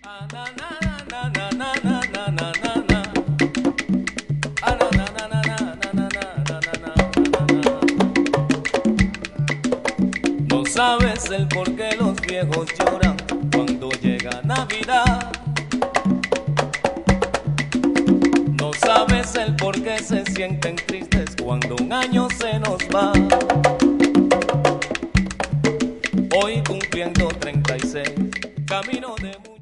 No sabes el por qué los viejos lloran cuando llega Navidad. No sabes el por qué se sienten tristes cuando un año se nos va. Hoy cumpliendo 36, camino de